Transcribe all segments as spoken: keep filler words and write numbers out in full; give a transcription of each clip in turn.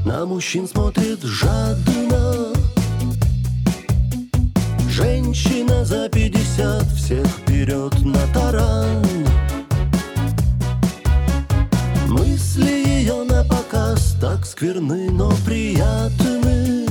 на мужчин смотрит жадно. Женщина за пятьдесят, всех вперед на таран. Мысли ее на показ так скверны, но приятны.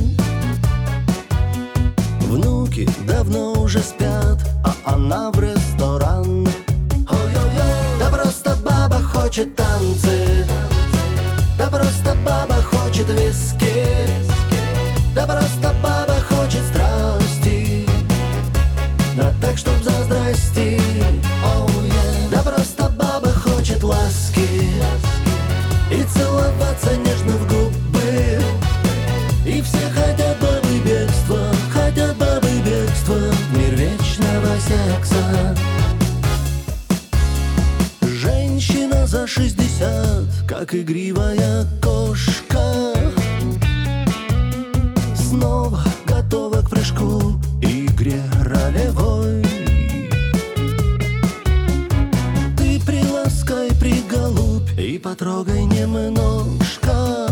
Внуки давно уже спят, а она в ресторан. Ой-ой-ой, да просто баба хочет танцы, да просто баба хочет виски, да просто баба хочет страсти, да так чтоб за здрасти. Oh, yeah. Да просто баба хочет ласки и целоваться нежно в губы. И все хотят бабы бегства, хотят бабы бегства, мир вечного секса. Женщина за шестьдесят, как игривая кошка, снова готова к прыжку, игре ролевой. Ты приласкай, приголубь и потрогай немножко,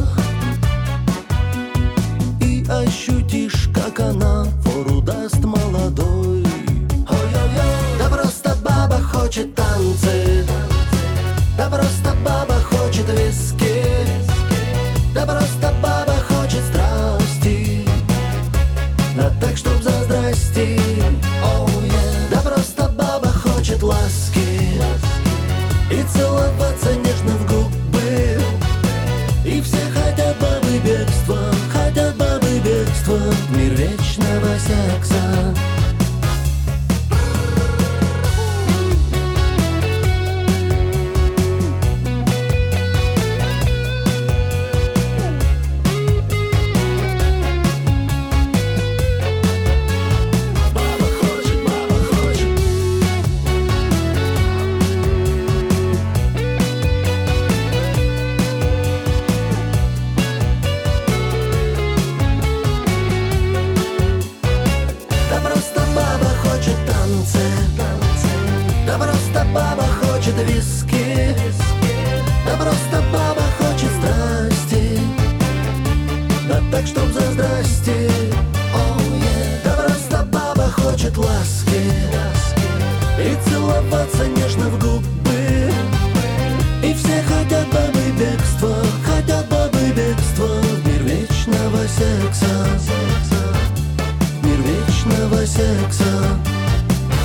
и ощутишь, как она фору даст молодой. Ой-ой-ой, да просто баба хочет танцы, да просто баба хочет виски, да просто баба хочет страсти, да так чтоб за здрасти. Oh, yeah. Да просто баба хочет ласки и целоваться нежно в губы. И все хотят бабы бегства, хотят бабы бегства, мир вечного секса. Да просто баба хочет виски, да просто баба хочет страсти, да так чтоб за здрасти. Oh, yeah. Да просто баба хочет ласки и целоваться нежно в губы. И все хотят бабы бегства, хотят бабы бегства, мир вечного секса, мир вечного секса.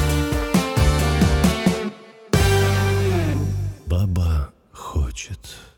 Баба хочет.